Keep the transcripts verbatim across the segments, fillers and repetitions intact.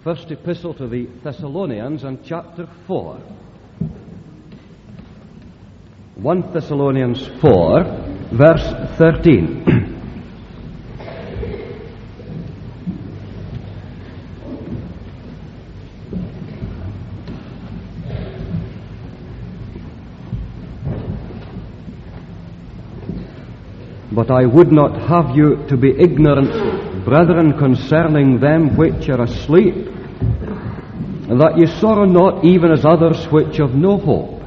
First Epistle to the Thessalonians and chapter four. First Thessalonians four, verse thirteen. But I would not have you to be ignorant, brethren, concerning them which are asleep, that ye sorrow not even as others which have no hope.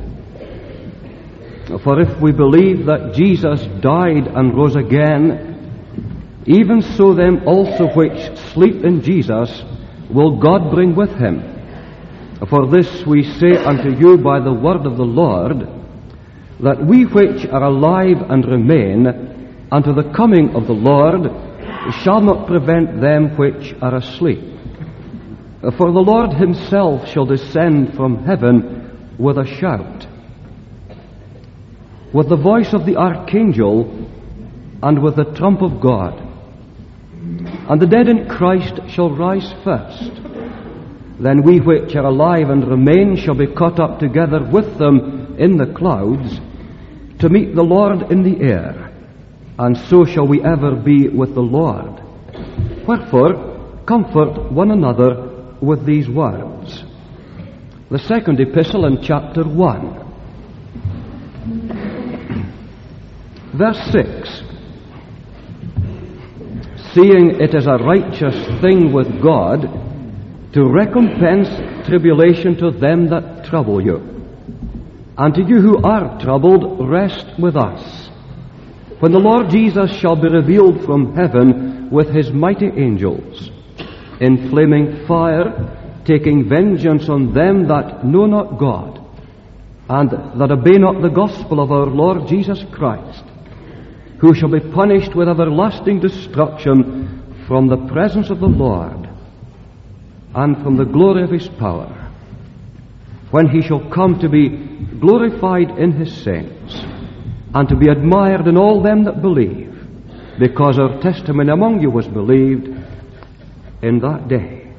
For if we believe that Jesus died and rose again, even so them also which sleep in Jesus will God bring with him. For this we say unto you by the word of the Lord, that we which are alive and remain unto the coming of the Lord shall not prevent them which are asleep. For the Lord himself shall descend from heaven with a shout, with the voice of the archangel, and with the trump of God. And the dead in Christ shall rise first. Then we which are alive and remain shall be caught up together with them in the clouds, to meet the Lord in the air. And so shall we ever be with the Lord. Wherefore, comfort one another with these words. The second epistle in chapter one. Verse six. Seeing it is a righteous thing with God to recompense tribulation to them that trouble you, and to you who are troubled, rest with us, when the Lord Jesus shall be revealed from heaven with his mighty angels, in flaming fire, taking vengeance on them that know not God, and that obey not the gospel of our Lord Jesus Christ, who shall be punished with everlasting destruction from the presence of the Lord, and from the glory of his power, when he shall come to be glorified in his saints, and to be admired in all them that believe, because our testimony among you was believed in that day.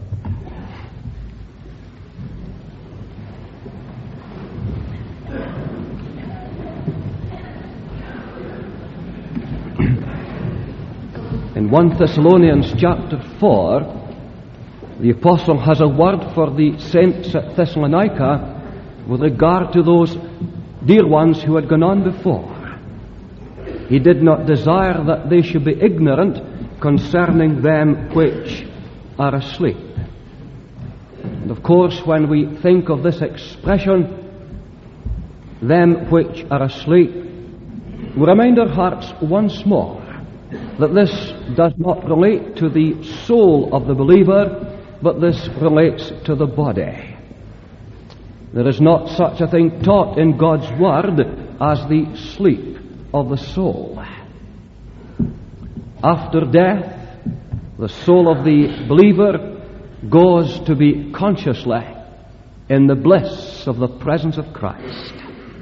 In First Thessalonians chapter four, the apostle has a word for the saints at Thessalonica with regard to those dear ones who had gone on before. He did not desire that they should be ignorant concerning them which are asleep. And of course, when we think of this expression, them which are asleep, we remind our hearts once more that this does not relate to the soul of the believer, but this relates to the body. There is not such a thing taught in God's Word as the sleep of the soul. After death, the soul of the believer goes to be consciously in the bliss of the presence of Christ.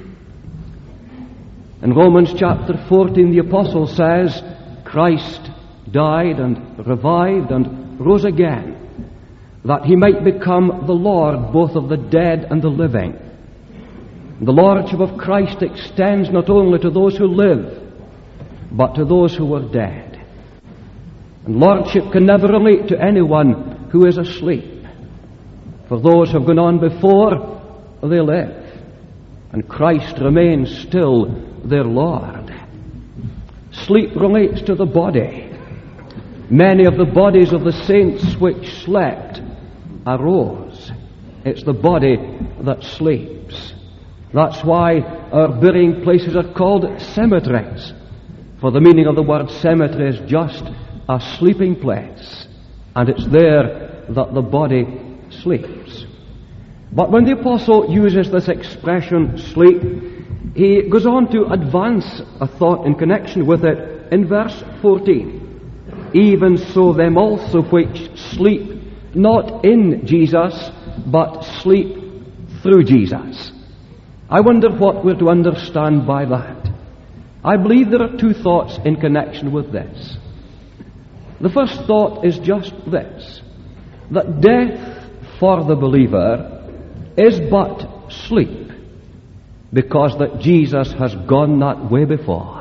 In Romans chapter fourteen, the apostle says, Christ died and revived and rose again, that he might become the Lord both of the dead and the living. The lordship of Christ extends not only to those who live, but to those who are dead. And lordship can never relate to anyone who is asleep. For those who have gone on before, they live, and Christ remains still their Lord. Sleep relates to the body. Many of the bodies of the saints which slept arose. It's the body that sleeps. That's why our burying places are called cemeteries, for the meaning of the word cemetery is just a sleeping place, and it's there that the body sleeps. But when the apostle uses this expression, sleep, he goes on to advance a thought in connection with it in verse fourteen. Even so them also which sleep not in Jesus, but sleep through Jesus. I wonder what we're to understand by that. I believe there are two thoughts in connection with this. The first thought is just this, that death for the believer is but sleep, because that Jesus has gone that way before.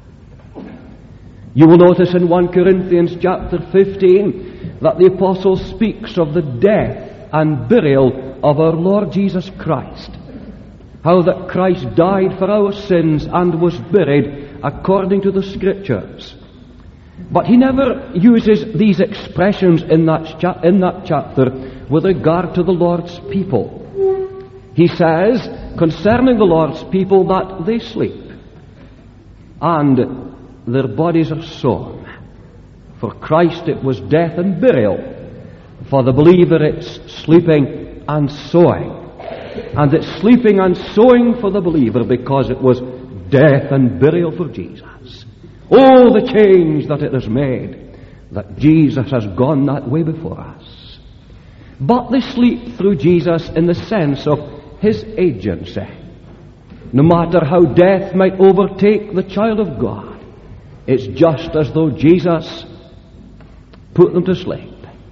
You will notice in First Corinthians chapter fifteen that the apostle speaks of the death and burial of our Lord Jesus Christ. How that Christ died for our sins and was buried according to the Scriptures. But he never uses these expressions in that, cha- in that chapter with regard to the Lord's people. He says concerning the Lord's people that they sleep and their bodies are sown. For Christ it was death and burial. For the believer it's sleeping and sowing. And it's sleeping and sowing for the believer because it was death and burial for Jesus. Oh, the change that it has made, that Jesus has gone that way before us. But they sleep through Jesus in the sense of his agency. No matter how death might overtake the child of God, it's just as though Jesus put them to sleep.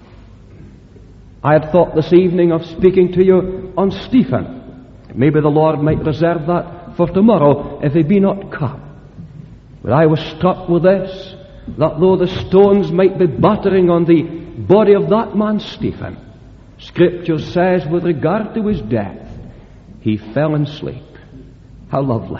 I had thought this evening of speaking to you on Stephen. Maybe the Lord might reserve that for tomorrow if he be not come. But I was struck with this, that though the stones might be battering on the body of that man Stephen, Scripture says with regard to his death, he fell in sleep. How lovely.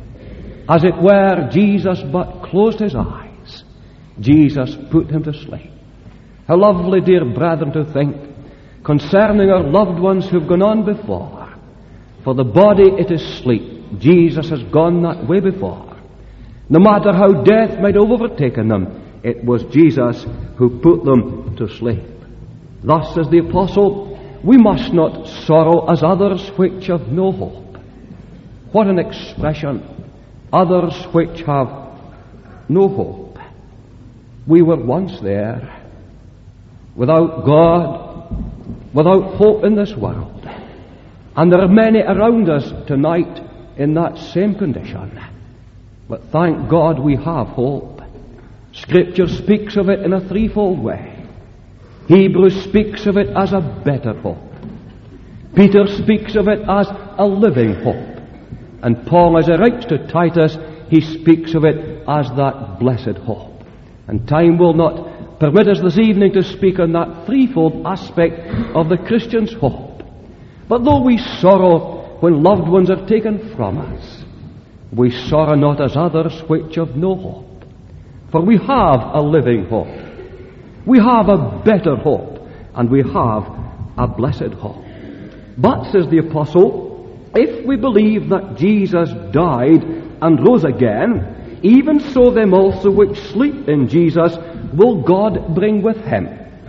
As it were, Jesus but closed his eyes. Jesus put him to sleep. How lovely, dear brethren, to think concerning our loved ones who've gone on before. For the body it is sleep. Jesus has gone that way before. No matter how death might have overtaken them, it was Jesus who put them to sleep. Thus, says the apostle, we must not sorrow as others which have no hope. What an expression. Others which have no hope. We were once there, without God, without hope in this world. And there are many around us tonight in that same condition. But thank God we have hope. Scripture speaks of it in a threefold way. Hebrews speaks of it as a better hope. Peter speaks of it as a living hope. And Paul, as he writes to Titus, he speaks of it as that blessed hope. And time will not permit us this evening to speak on that threefold aspect of the Christian's hope. But though we sorrow when loved ones are taken from us, we sorrow not as others which have no hope. For we have a living hope. We have a better hope. And we have a blessed hope. But, says the apostle, if we believe that Jesus died and rose again, even so them also which sleep in Jesus will God bring with him.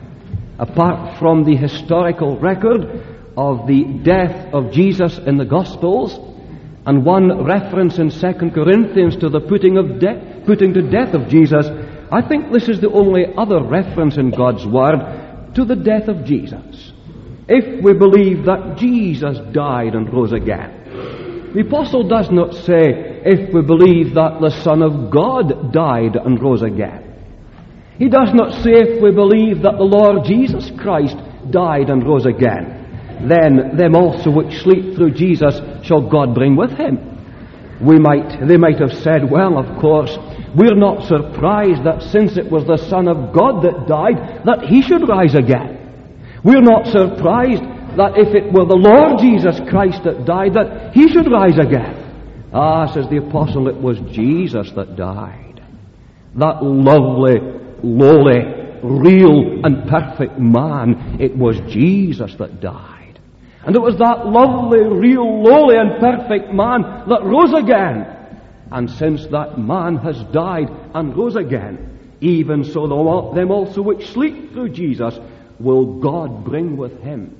Apart from the historical record of the death of Jesus in the Gospels, and one reference in Second Corinthians to the putting of de- putting to death of Jesus, I think this is the only other reference in God's Word to the death of Jesus. If we believe that Jesus died and rose again, the apostle does not say, if we believe that the Son of God died and rose again. He does not say, if we believe that the Lord Jesus Christ died and rose again, then them also which sleep through Jesus shall God bring with him. We might, they might have said, well, of course, we're not surprised that since it was the Son of God that died, that he should rise again. We're not surprised that if it were the Lord Jesus Christ that died, that he should rise again. Ah, says the apostle, it was Jesus that died. That lovely, lowly, real and perfect man, it was Jesus that died. And it was that lovely, real, lowly and perfect man that rose again. And since that man has died and rose again, even so them also which sleep through Jesus will God bring with him.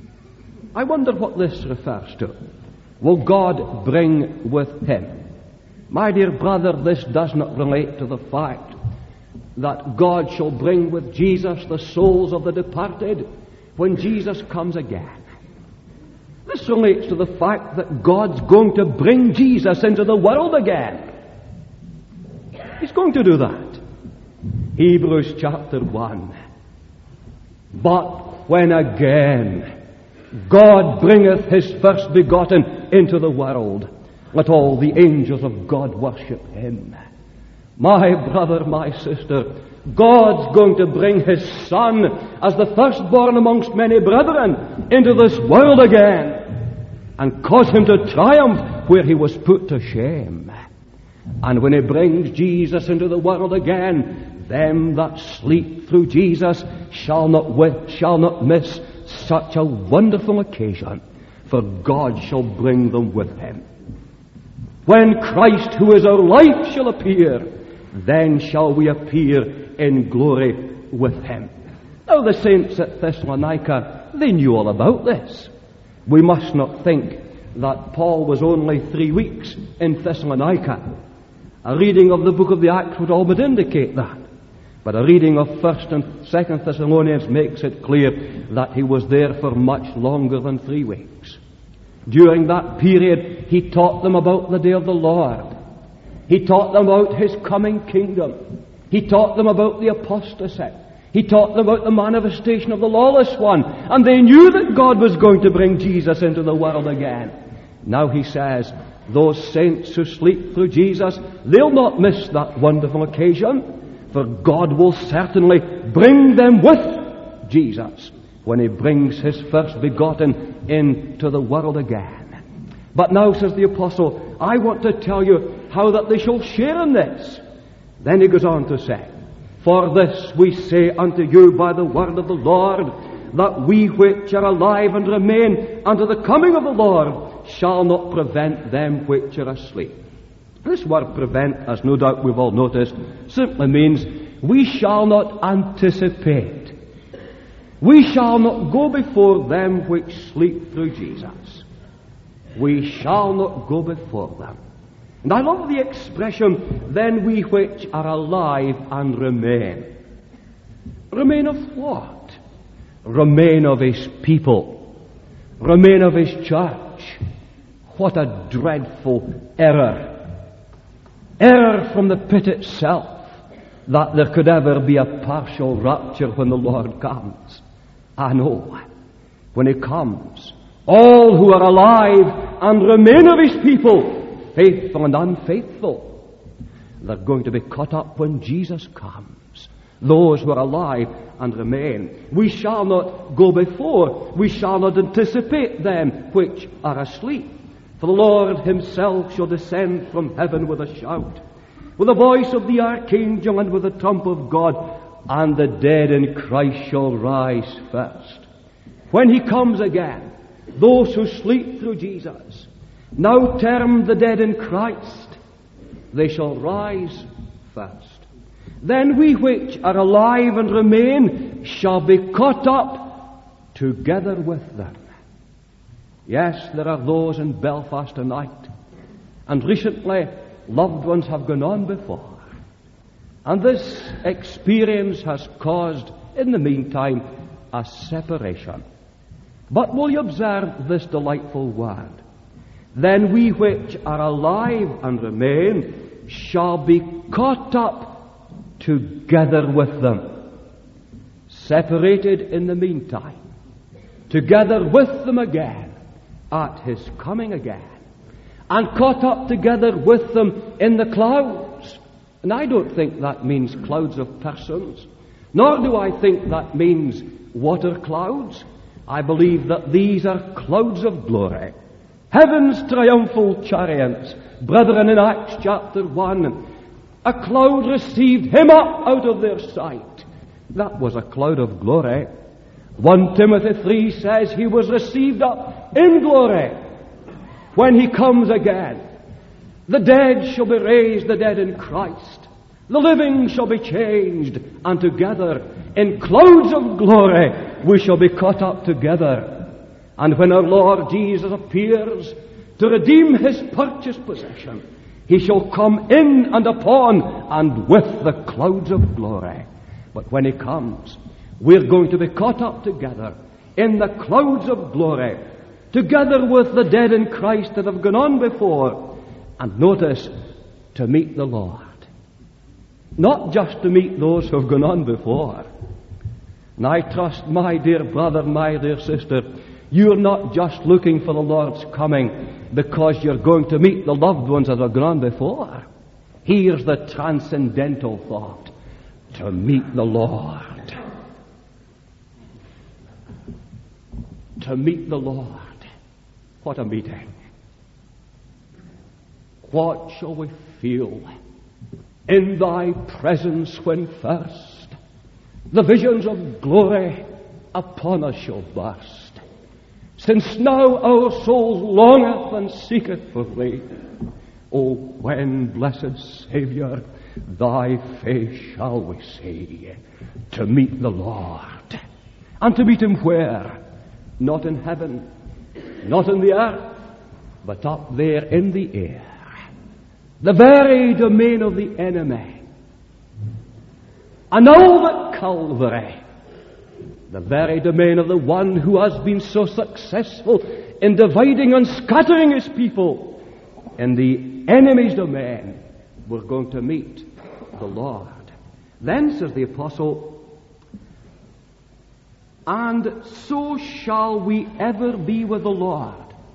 I wonder what this refers to. Will God bring with him? My dear brother, this does not relate to the fact that God shall bring with Jesus the souls of the departed when Jesus comes again. This relates to the fact that God's going to bring Jesus into the world again. He's going to do that. Hebrews chapter one. But when again God bringeth his first begotten into the world. Let all the angels of God worship him. My brother, my sister, God's going to bring his Son as the firstborn amongst many brethren into this world again and cause him to triumph where he was put to shame. And when he brings Jesus into the world again, them that sleep through Jesus shall not wi- shall not miss such a wonderful occasion, for God shall bring them with him. When Christ, who is our life, shall appear, then shall we appear in glory with him. Now the saints at Thessalonica, they knew all about this. We must not think that Paul was only three weeks in Thessalonica. A reading of the book of the Acts would all but indicate that. But a reading of First and Second Thessalonians makes it clear that he was there for much longer than three weeks. During that period, he taught them about the day of the Lord. He taught them about his coming kingdom. He taught them about the apostasy. He taught them about the manifestation of the lawless one. And they knew that God was going to bring Jesus into the world again. Now he says, those saints who sleep through Jesus, they'll not miss that wonderful occasion. For God will certainly bring them with Jesus when he brings his first begotten into the world again. But now, says the apostle, I want to tell you how that they shall share in this. Then he goes on to say, for this we say unto you by the word of the Lord, that we which are alive and remain unto the coming of the Lord shall not prevent them which are asleep. This word prevent, as no doubt we've all noticed, simply means we shall not anticipate. We shall not go before them which sleep through Jesus. We shall not go before them. And I love the expression, then we which are alive and remain. Remain of what? Remain of his people. Remain of his church. What a dreadful error. Error from the pit itself, that there could ever be a partial rapture when the Lord comes. I know, when he comes, all who are alive and remain of his people, faithful and unfaithful, they're going to be caught up when Jesus comes. Those who are alive and remain. We shall not go before, we shall not anticipate them which are asleep. For the Lord himself shall descend from heaven with a shout, with the voice of the archangel and with the trump of God, and the dead in Christ shall rise first. When he comes again, those who sleep through Jesus, now termed the dead in Christ, they shall rise first. Then we which are alive and remain shall be caught up together with them. Yes, there are those in Belfast tonight, and recently loved ones have gone on before. And this experience has caused, in the meantime, a separation. But will you observe this delightful word? Then we which are alive and remain shall be caught up together with them. Separated in the meantime, together with them again, at his coming again, and caught up together with them in the clouds. And I don't think that means clouds of persons, nor do I think that means water clouds. I believe that these are clouds of glory, heaven's triumphal chariots. Brethren, in Acts chapter one, a cloud received him up out of their sight. That was a cloud of glory. First Timothy three says he was received up in glory. When he comes again, the dead shall be raised, the dead in Christ. The living shall be changed, and together in clouds of glory we shall be caught up together. And when our Lord Jesus appears to redeem his purchased possession, he shall come in and upon and with the clouds of glory. But when he comes, we're going to be caught up together in the clouds of glory, together with the dead in Christ that have gone on before. And notice, to meet the Lord. Not just to meet those who have gone on before, And I trust, my dear brother, my dear sister, you're not just looking for the Lord's coming because you're going to meet the loved ones that have gone before. Here's the transcendental thought: to meet the Lord. To meet the Lord. What a meeting. What shall we feel in thy presence when first the visions of glory upon us shall burst? Since now our soul longeth and seeketh for thee, O when, blessed Saviour, thy face shall we see, to meet the Lord. And to meet him where? Not in heaven, not in the earth, but up there in the air. The very domain of the enemy. And all at Calvary, the very domain of the one who has been so successful in dividing and scattering his people. In the enemy's domain, we're going to meet the Lord. Then, says the apostle, and so shall we ever be with the Lord.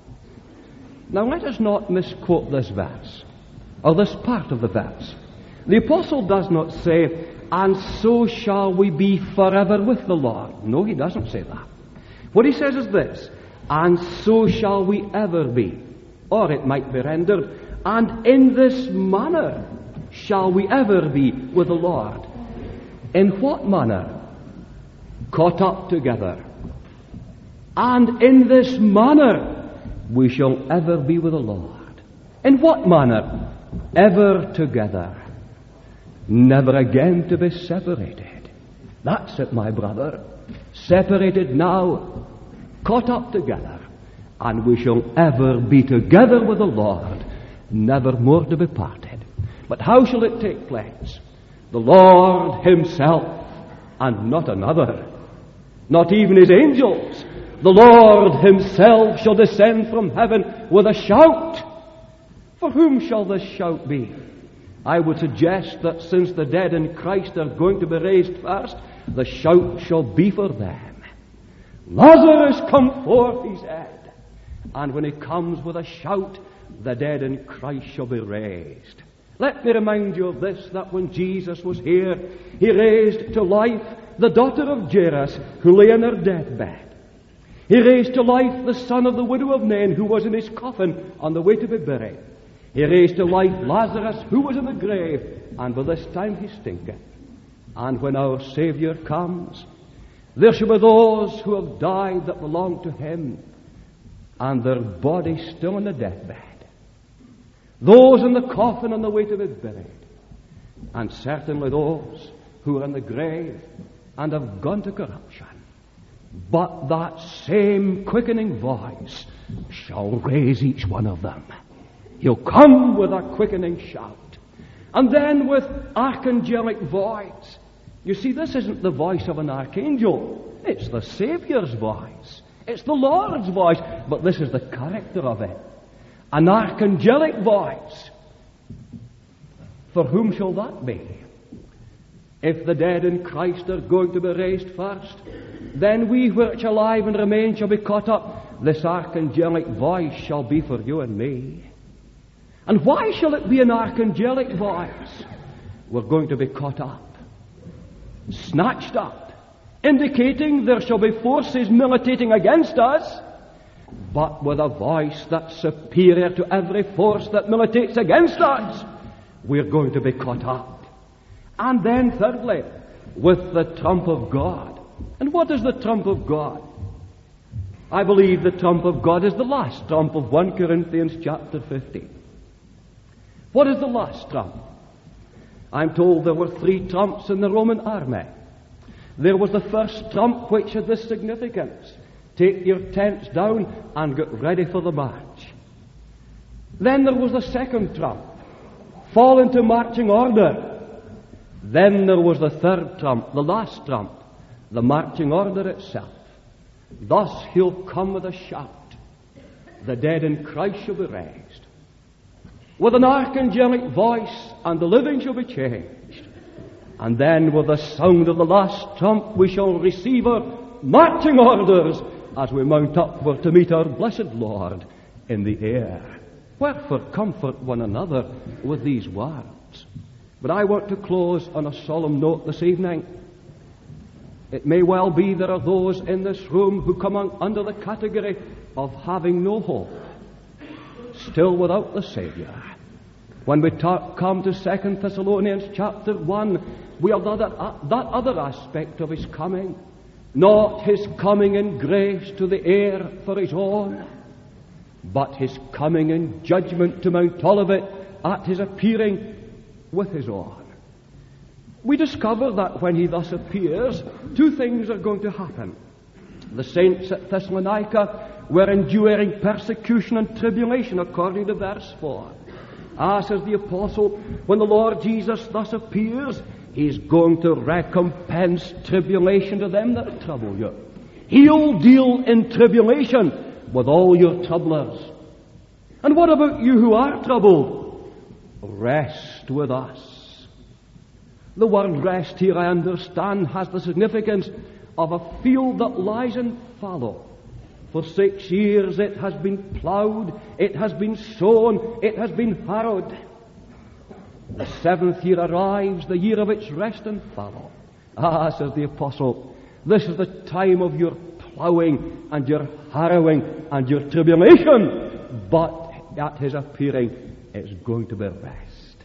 Now let us not misquote this verse, or this part of the verse. The apostle does not say, and so shall we be forever with the Lord. No, he doesn't say that. What he says is this: and so shall we ever be. Or it might be rendered, and in this manner shall we ever be with the Lord. In what manner? Caught up together. And in this manner we shall ever be with the Lord. In what manner? Ever together. Never again to be separated. That's it, my brother. Separated now, caught up together, and we shall ever be together with the Lord, never more to be parted. But how shall it take place? The Lord himself, and not another, not even his angels. The Lord himself shall descend from heaven with a shout. For whom shall this shout be? I would suggest that since the dead in Christ are going to be raised first, the shout shall be for them. Lazarus, come forth, he said. And when he comes with a shout, the dead in Christ shall be raised. Let me remind you of this, that when Jesus was here, he raised to life the daughter of Jairus, who lay in her deathbed. He raised to life the son of the widow of Nain, who was in his coffin on the way to be buried. He raised to life Lazarus, who was in the grave, and by this time he stinketh. And when our Saviour comes, there shall be those who have died that belong to him, and their bodies still in the deathbed. Those in the coffin on the way to be buried, and certainly those who are in the grave and have gone to corruption. But that same quickening voice shall raise each one of them. He'll come with a quickening shout, and then with archangelic voice. You see, this isn't the voice of an archangel. It's the Saviour's voice. It's the Lord's voice. But this is the character of it. An archangelic voice. For whom shall that be? If the dead in Christ are going to be raised first, then we which are alive and remain shall be caught up. This archangelic voice shall be for you and me. And why shall it be an archangelic voice? We're going to be caught up, snatched up, indicating there shall be forces militating against us, but with a voice that's superior to every force that militates against us. We're going to be caught up. And then thirdly, with the trump of God. And what is the trump of God? I believe the trump of God is the last trump of First Corinthians chapter fifteen. What is the last trump? I'm told there were three trumps in the Roman army. There was the first trump, which had this significance: take your tents down and get ready for the march. Then there was the second trump: fall into marching order. Then there was the third trump, the last trump, the marching order itself. Thus he'll come with a shout. The dead in Christ shall be raised with an archangelic voice, and the living shall be changed. And then with the sound of the last trump we shall receive our marching orders as we mount upward to meet our blessed Lord in the air. Wherefore comfort one another with these words. But I want to close on a solemn note this evening. It may well be there are those in this room who come on, under the category of having no hope, still without the Saviour. When we talk, come to Second Thessalonians chapter one, we have that, uh, that other aspect of his coming. Not his coming in grace to the air for his own, but his coming in judgment to Mount Olivet at his appearing with his own. We discover that when he thus appears, two things are going to happen. The saints at Thessalonica were enduring persecution and tribulation, according to verse four. As says the apostle, when the Lord Jesus thus appears, he's going to recompense tribulation to them that trouble you. He'll deal in tribulation with all your troublers. And what about you who are troubled? Rest with us. The word rest here, I understand, has the significance of a field that lies in fallow. For six years it has been ploughed, it has been sown, it has been harrowed. The seventh year arrives, the year of its rest and fallow. Ah, says the apostle, this is the time of your ploughing and your harrowing and your tribulation. But at his appearing, it's going to be rest.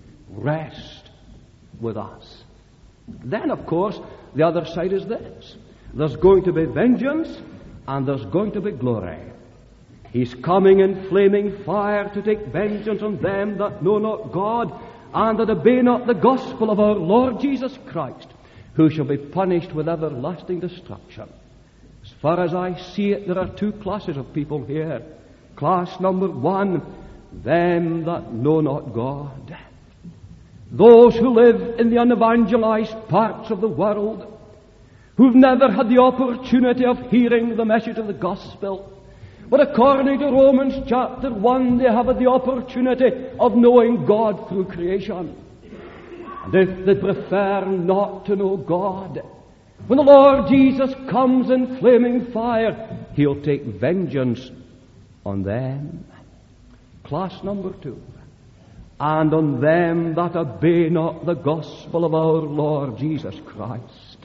Rest with us. Then, of course, the other side is this. There's going to be vengeance and there's going to be glory. He's coming in flaming fire to take vengeance on them that know not God and that obey not the gospel of our Lord Jesus Christ, who shall be punished with everlasting destruction. As far as I see it, there are two classes of people here. Class number one, them that know not God. Those who live in the unevangelized parts of the world, who've never had the opportunity of hearing the message of the gospel. But according to Romans chapter one, they have had the opportunity of knowing God through creation. And if they prefer not to know God, when the Lord Jesus comes in flaming fire, he'll take vengeance on them. Class number two. And on them that obey not the gospel of our Lord Jesus Christ.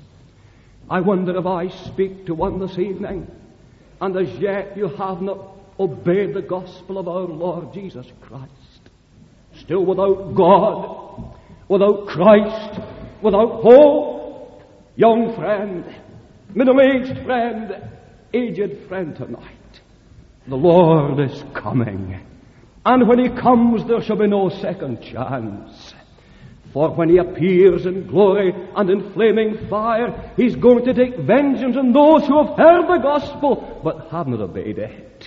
I wonder if I speak to one this evening, and as yet you have not obeyed the gospel of our Lord Jesus Christ. Still without God, without Christ, without hope. Young friend, middle-aged friend, aged friend tonight. The Lord is coming. And when he comes, there shall be no second chance. For when he appears in glory and in flaming fire, he's going to take vengeance on those who have heard the gospel but have not obeyed it.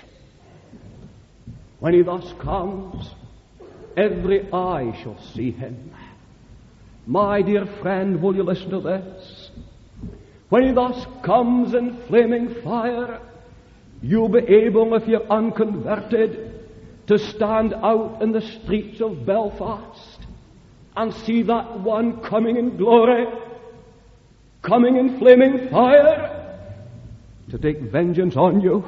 When he thus comes, every eye shall see him. My dear friend, will you listen to this? When he thus comes in flaming fire, you'll be able, if you're unconverted, to stand out in the streets of Belfast and see that one coming in glory, coming in flaming fire, to take vengeance on you,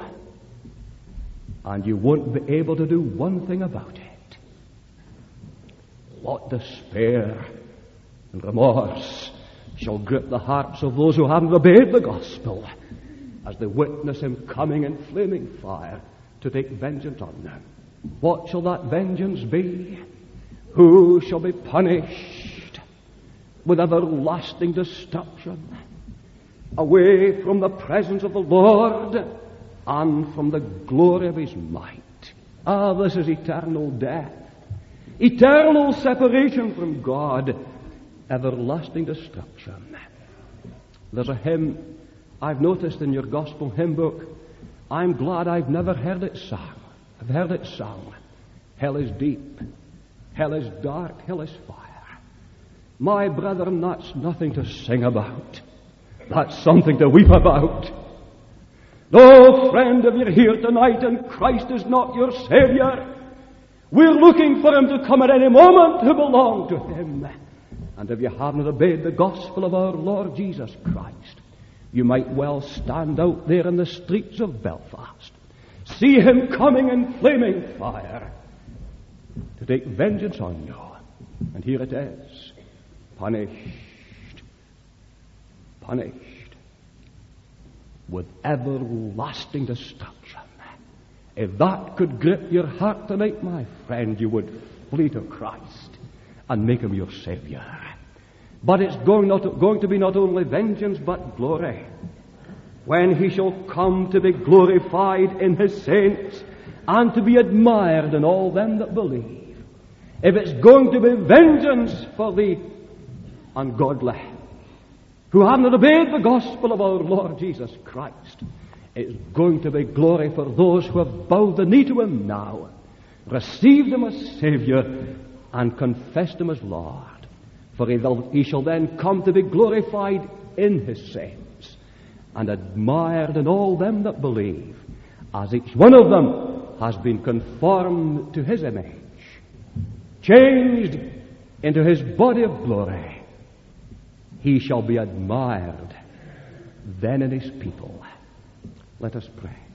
and you won't be able to do one thing about it. What despair and remorse shall grip the hearts of those who haven't obeyed the gospel as they witness him coming in flaming fire to take vengeance on them. What shall that vengeance be? Who shall be punished with everlasting destruction, away from the presence of the Lord and from the glory of his might? Ah, this is eternal death, eternal separation from God, everlasting destruction. There's a hymn I've noticed in your gospel hymn book. I'm glad I've never heard it sung. I've heard it sung. Hell is deep, hell is dark, hell is fire. My brethren, that's nothing to sing about. That's something to weep about. No, friend, if you're here tonight and Christ is not your Savior, we're looking for him to come at any moment who belong to him. And if you haven't obeyed the gospel of our Lord Jesus Christ, you might well stand out there in the streets of Belfast, see him coming in flaming fire to take vengeance on you. And here it is, punished, punished with everlasting destruction. If that could grip your heart tonight, my friend, you would flee to Christ and make him your Savior. But it's going, not, going to be not only vengeance, but glory. When he shall come to be glorified in his saints and to be admired in all them that believe. If it's going to be vengeance for the ungodly who have not obeyed the gospel of our Lord Jesus Christ, it's going to be glory for those who have bowed the knee to him now, received him as Savior, and confessed him as Lord. For he, will, he shall then come to be glorified in his saints and admired in all them that believe, as each one of them has been conformed to his image, changed into his body of glory. He shall be admired then in his people. Let us pray.